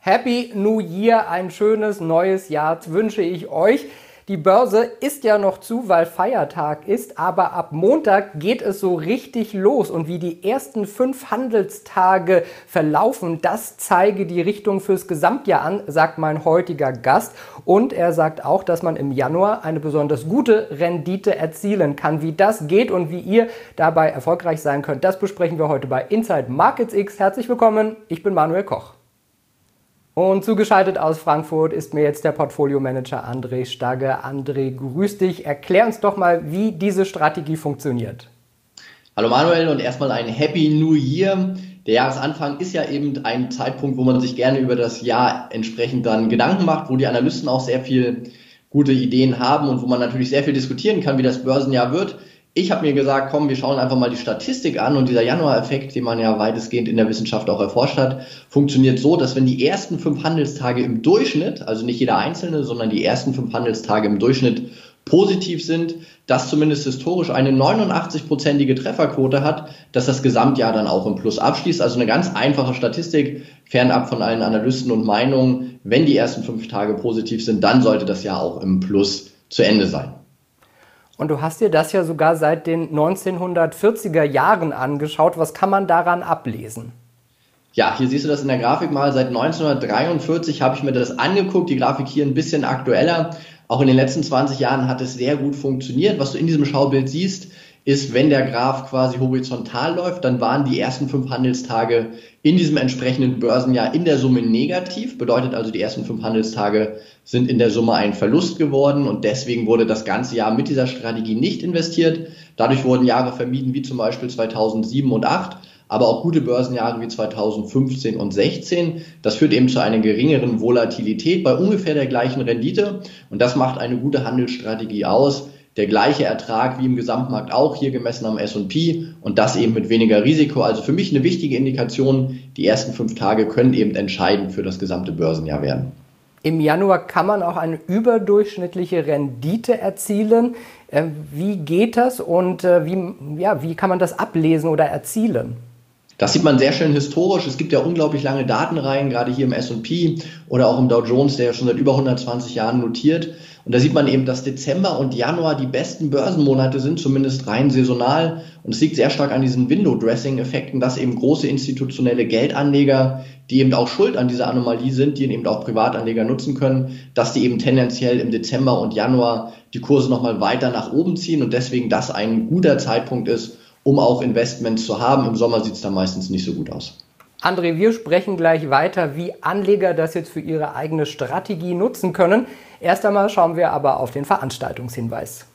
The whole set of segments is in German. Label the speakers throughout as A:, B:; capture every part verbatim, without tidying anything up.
A: Happy New Year, ein schönes neues Jahr wünsche ich euch. Die Börse ist ja noch zu, weil Feiertag ist, aber ab Montag geht es so richtig los. Und wie die ersten fünf Handelstage verlaufen, das zeige die Richtung fürs Gesamtjahr an, sagt mein heutiger Gast. Und er sagt auch, dass man im Januar eine besonders gute Rendite erzielen kann. Wie das geht und wie ihr dabei erfolgreich sein könnt, das besprechen wir heute bei Inside Markets X. Herzlich willkommen, ich bin Manuel Koch. Und zugeschaltet aus Frankfurt ist mir jetzt der Portfolio-Manager André Stagge. André, grüß dich. Erklär uns doch mal, wie diese Strategie funktioniert.
B: Hallo Manuel und erstmal ein Happy New Year. Der Jahresanfang ist ja eben ein Zeitpunkt, wo man sich gerne über das Jahr entsprechend dann Gedanken macht, wo die Analysten auch sehr viel gute Ideen haben und wo man natürlich sehr viel diskutieren kann, wie das Börsenjahr wird. Ich habe mir gesagt, komm, wir schauen einfach mal die Statistik an, und dieser Januar-Effekt, den man ja weitestgehend in der Wissenschaft auch erforscht hat, funktioniert so, dass wenn die ersten fünf Handelstage im Durchschnitt, also nicht jeder einzelne, sondern die ersten fünf Handelstage im Durchschnitt positiv sind, das zumindest historisch eine neunundachtzig-prozentige Trefferquote hat, dass das Gesamtjahr dann auch im Plus abschließt. Also eine ganz einfache Statistik, fernab von allen Analysten und Meinungen. Wenn die ersten fünf Tage positiv sind, dann sollte das Jahr auch im Plus zu Ende sein.
A: Und du hast dir das ja sogar seit den neunzehnhundertvierziger Jahren angeschaut. Was kann man daran ablesen?
B: Ja, hier siehst du das in der Grafik mal. Seit neunzehnhundertdreiundvierzig habe ich mir das angeguckt. Die Grafik hier ein bisschen aktueller. Auch in den letzten zwanzig Jahren hat es sehr gut funktioniert. Was du in diesem Schaubild siehst, ist, wenn der Graph quasi horizontal läuft, dann waren die ersten fünf Handelstage in diesem entsprechenden Börsenjahr in der Summe negativ. Bedeutet also, die ersten fünf Handelstage sind in der Summe ein Verlust geworden, und deswegen wurde das ganze Jahr mit dieser Strategie nicht investiert. Dadurch wurden Jahre vermieden, wie zum Beispiel zweitausendsieben und zweitausendacht, aber auch gute Börsenjahre wie zweitausendfünfzehn und zweitausendsechzehn. Das führt eben zu einer geringeren Volatilität bei ungefähr der gleichen Rendite, und das macht eine gute Handelsstrategie aus. Der gleiche Ertrag wie im Gesamtmarkt auch, hier gemessen am S und P, und das eben mit weniger Risiko. Also für mich eine wichtige Indikation, die ersten fünf Tage können eben entscheidend für das gesamte Börsenjahr werden.
A: Im Januar kann man auch eine überdurchschnittliche Rendite erzielen. Wie geht das und wie, ja, wie kann man das ablesen oder erzielen?
B: Das sieht man sehr schön historisch. Es gibt ja unglaublich lange Datenreihen, gerade hier im S und P oder auch im Dow Jones, der ja schon seit über hundertzwanzig Jahren notiert. Und da sieht man eben, dass Dezember und Januar die besten Börsenmonate sind, zumindest rein saisonal. Und es liegt sehr stark an diesen Window-Dressing-Effekten, dass eben große institutionelle Geldanleger, die eben auch schuld an dieser Anomalie sind, die eben auch Privatanleger nutzen können, dass die eben tendenziell im Dezember und Januar die Kurse nochmal weiter nach oben ziehen und deswegen das ein guter Zeitpunkt ist, um auch Investments zu haben. Im Sommer sieht es dann meistens nicht so gut aus.
A: André, wir sprechen gleich weiter, wie Anleger das jetzt für ihre eigene Strategie nutzen können. Erst einmal schauen wir aber auf den Veranstaltungshinweis.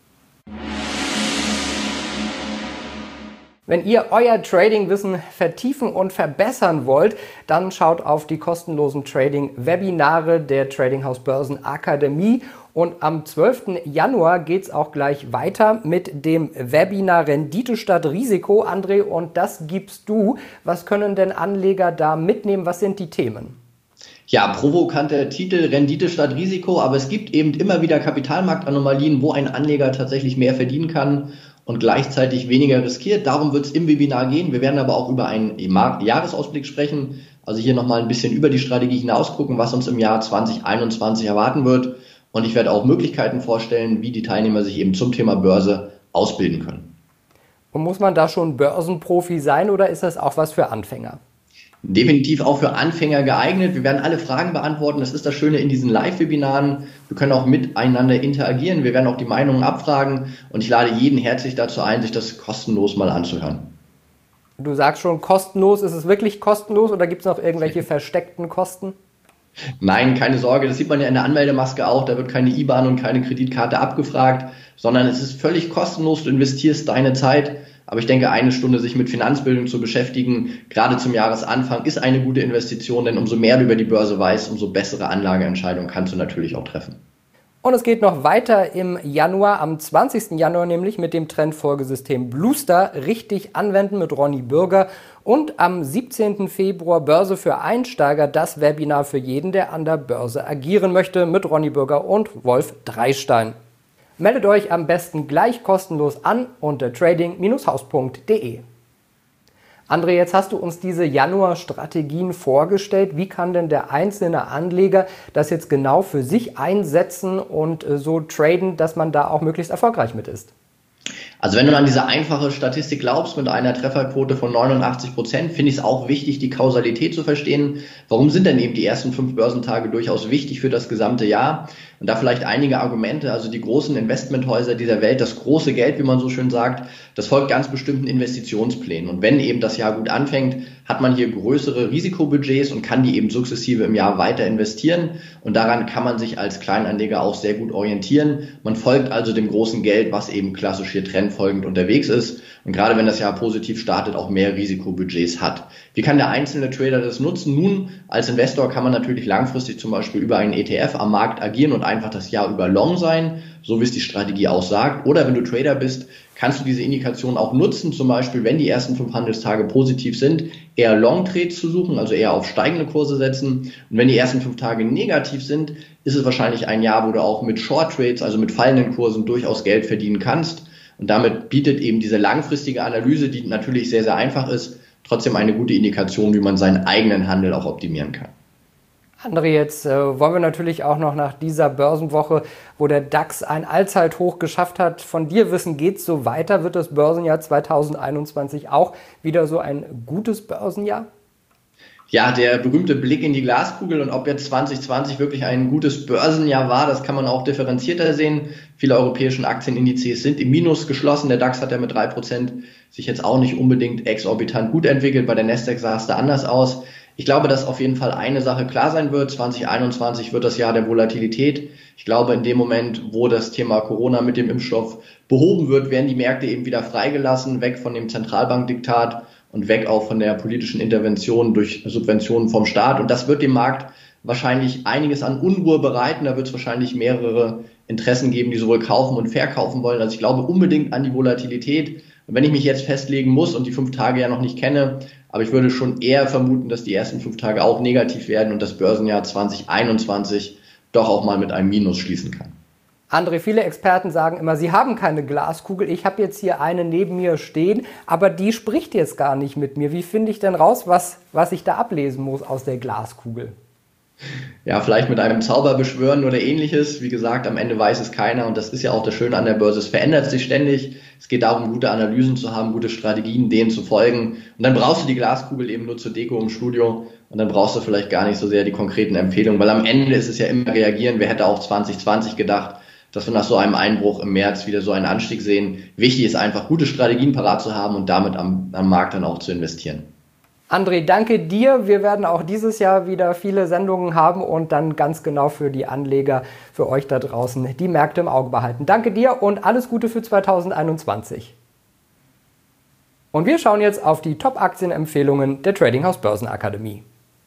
A: Wenn ihr euer Trading-Wissen vertiefen und verbessern wollt, dann schaut auf die kostenlosen Trading-Webinare der Trading House Börsen Akademie. Und am zwölften Januar geht es auch gleich weiter mit dem Webinar Rendite statt Risiko. André, und das gibst du. Was können denn Anleger da mitnehmen? Was sind die Themen?
B: Ja, provokanter Titel, Rendite statt Risiko, aber es gibt eben immer wieder Kapitalmarktanomalien, wo ein Anleger tatsächlich mehr verdienen kann und gleichzeitig weniger riskiert. Darum wird es im Webinar gehen. Wir werden aber auch über einen Jahresausblick sprechen, also hier nochmal ein bisschen über die Strategie hinaus gucken, was uns im Jahr zweitausendeinundzwanzig erwarten wird. Und ich werde auch Möglichkeiten vorstellen, wie die Teilnehmer sich eben zum Thema Börse ausbilden können.
A: Und muss man da schon Börsenprofi sein oder ist das auch was für Anfänger?
B: Definitiv auch für Anfänger geeignet. Wir werden alle Fragen beantworten. Das ist das Schöne in diesen Live-Webinaren. Wir können auch miteinander interagieren. Wir werden auch die Meinungen abfragen. Und ich lade jeden herzlich dazu ein, sich das kostenlos mal anzuhören.
A: Du sagst schon kostenlos. Ist es wirklich kostenlos oder gibt es noch irgendwelche versteckten Kosten?
B: Nein, keine Sorge. Das sieht man ja in der Anmeldemaske auch. Da wird keine I B A N und keine Kreditkarte abgefragt, sondern es ist völlig kostenlos. Du investierst deine Zeit. Aber ich denke, eine Stunde sich mit Finanzbildung zu beschäftigen, gerade zum Jahresanfang, ist eine gute Investition, denn umso mehr du über die Börse weißt, umso bessere Anlageentscheidungen kannst du natürlich auch treffen.
A: Und es geht noch weiter im Januar, am zwanzigsten Januar nämlich mit dem Trendfolgesystem Bluestar richtig anwenden mit Ronny Bürger und am siebzehnten Februar Börse für Einsteiger, das Webinar für jeden, der an der Börse agieren möchte mit Ronny Bürger und Wolf Dreistein. Meldet euch am besten gleich kostenlos an unter trading Bindestrich haus punkt de. André, jetzt hast du uns diese Januar-Strategien vorgestellt. Wie kann denn der einzelne Anleger das jetzt genau für sich einsetzen und äh, so traden, dass man da auch möglichst erfolgreich mit ist?
B: Also wenn du an diese einfache Statistik glaubst mit einer Trefferquote von neunundachtzig Prozent, finde ich es auch wichtig, die Kausalität zu verstehen. Warum sind denn eben die ersten fünf Börsentage durchaus wichtig für das gesamte Jahr? Und da vielleicht einige Argumente. Also die großen Investmenthäuser dieser Welt, das große Geld, wie man so schön sagt, das folgt ganz bestimmten Investitionsplänen. Und wenn eben das Jahr gut anfängt, hat man hier größere Risikobudgets und kann die eben sukzessive im Jahr weiter investieren. Und daran kann man sich als Kleinanleger auch sehr gut orientieren. Man folgt also dem großen Geld, was eben klassisch hier trendfolgend unterwegs ist. Und gerade wenn das Jahr positiv startet, auch mehr Risikobudgets hat. Wie kann der einzelne Trader das nutzen? Nun, als Investor kann man natürlich langfristig zum Beispiel über einen E T F am Markt agieren und einfach das Jahr über long sein, so wie es die Strategie auch sagt. Oder wenn du Trader bist, kannst du diese Indikation auch nutzen, zum Beispiel, wenn die ersten fünf Handelstage positiv sind, eher Long Trades zu suchen, also eher auf steigende Kurse setzen. Und wenn die ersten fünf Tage negativ sind, ist es wahrscheinlich ein Jahr, wo du auch mit Short Trades, also mit fallenden Kursen, durchaus Geld verdienen kannst. Und damit bietet eben diese langfristige Analyse, die natürlich sehr, sehr einfach ist, trotzdem eine gute Indikation, wie man seinen eigenen Handel auch optimieren kann.
A: André, jetzt äh, wollen wir natürlich auch noch nach dieser Börsenwoche, wo der DAX ein Allzeithoch geschafft hat, von dir wissen, geht es so weiter? Wird das Börsenjahr zweitausendeinundzwanzig auch wieder so ein gutes Börsenjahr?
B: Ja, der berühmte Blick in die Glaskugel und ob jetzt zwanzig zwanzig wirklich ein gutes Börsenjahr war, das kann man auch differenzierter sehen. Viele europäischen Aktienindizes sind im Minus geschlossen. Der DAX hat ja mit drei Prozent sich jetzt auch nicht unbedingt exorbitant gut entwickelt. Bei der Nasdaq sah es da anders aus. Ich glaube, dass auf jeden Fall eine Sache klar sein wird. zwanzig einundzwanzig wird das Jahr der Volatilität. Ich glaube, in dem Moment, wo das Thema Corona mit dem Impfstoff behoben wird, werden die Märkte eben wieder freigelassen, weg von dem Zentralbankdiktat und weg auch von der politischen Intervention durch Subventionen vom Staat. Und das wird dem Markt wahrscheinlich einiges an Unruhe bereiten. Da wird es wahrscheinlich mehrere Interessen geben, die sowohl kaufen und verkaufen wollen. Also ich glaube unbedingt an die Volatilität. Und wenn ich mich jetzt festlegen muss und die fünf Tage ja noch nicht kenne, aber ich würde schon eher vermuten, dass die ersten fünf Tage auch negativ werden und das Börsenjahr zwanzig einundzwanzig doch auch mal mit einem Minus schließen kann.
A: André, viele Experten sagen immer, sie haben keine Glaskugel. Ich habe jetzt hier eine neben mir stehen, aber die spricht jetzt gar nicht mit mir. Wie finde ich denn raus, was, was ich da ablesen muss aus der Glaskugel?
B: Ja, vielleicht mit einem Zauber beschwören oder ähnliches. Wie gesagt, am Ende weiß es keiner und das ist ja auch das Schöne an der Börse. Es verändert sich ständig. Es geht darum, gute Analysen zu haben, gute Strategien, denen zu folgen. Und dann brauchst du die Glaskugel eben nur zur Deko im Studio und dann brauchst du vielleicht gar nicht so sehr die konkreten Empfehlungen, weil am Ende ist es ja immer reagieren. Wer hätte auch zwanzig zwanzig gedacht, dass wir nach so einem Einbruch im März wieder so einen Anstieg sehen. Wichtig ist einfach, gute Strategien parat zu haben und damit am, am Markt dann auch zu investieren.
A: André, danke dir. Wir werden auch dieses Jahr wieder viele Sendungen haben und dann ganz genau für die Anleger, für euch da draußen, die Märkte im Auge behalten. Danke dir und alles Gute für zweitausendeinundzwanzig. Und wir schauen jetzt auf die Top-Aktienempfehlungen der Trading House Börsenakademie.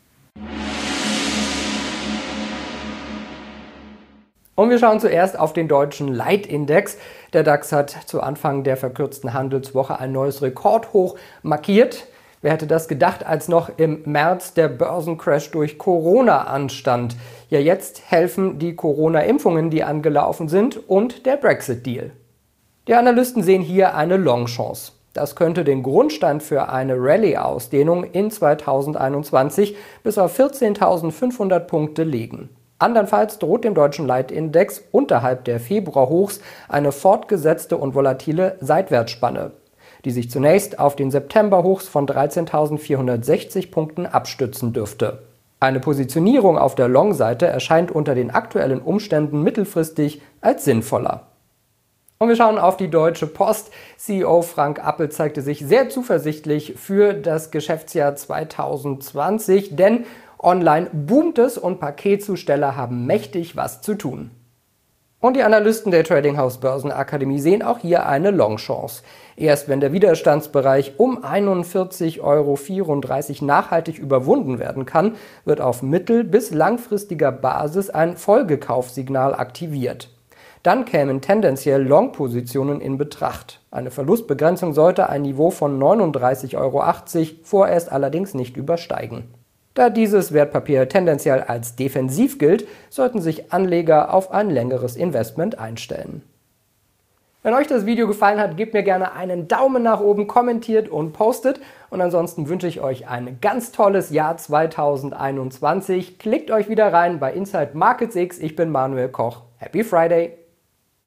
A: Und wir schauen zuerst auf den deutschen Leitindex. Der DAX hat zu Anfang der verkürzten Handelswoche ein neues Rekordhoch markiert. Wer hätte das gedacht, als noch im März der Börsencrash durch Corona anstand? Ja, jetzt helfen die Corona-Impfungen, die angelaufen sind, und der Brexit-Deal. Die Analysten sehen hier eine Long-Chance. Das könnte den Grundstein für eine Rallye-Ausdehnung in zweitausendeinundzwanzig bis auf vierzehntausendfünfhundert Punkte legen. Andernfalls droht dem deutschen Leitindex unterhalb der Februarhochs eine fortgesetzte und volatile Seitwärtsspanne, die sich zunächst auf den Septemberhochs von dreizehntausendvierhundertsechzig Punkten abstützen dürfte. Eine Positionierung auf der Long-Seite erscheint unter den aktuellen Umständen mittelfristig als sinnvoller. Und wir schauen auf die Deutsche Post. C E O Frank Appel zeigte sich sehr zuversichtlich für das Geschäftsjahr zweitausendzwanzig, denn online boomt es und Paketzusteller haben mächtig was zu tun. Und die Analysten der Trading House Börsenakademie sehen auch hier eine Long-Chance. Erst wenn der Widerstandsbereich um einundvierzig Euro vierunddreißig nachhaltig überwunden werden kann, wird auf mittel- bis langfristiger Basis ein Folgekaufsignal aktiviert. Dann kämen tendenziell Long-Positionen in Betracht. Eine Verlustbegrenzung sollte ein Niveau von neununddreißig Euro achtzig vorerst allerdings nicht übersteigen. Da dieses Wertpapier tendenziell als defensiv gilt, sollten sich Anleger auf ein längeres Investment einstellen. Wenn euch das Video gefallen hat, gebt mir gerne einen Daumen nach oben, kommentiert und postet. Und ansonsten wünsche ich euch ein ganz tolles Jahr zweitausendeinundzwanzig. Klickt euch wieder rein bei Inside Markets X. Ich bin Manuel Koch. Happy Friday!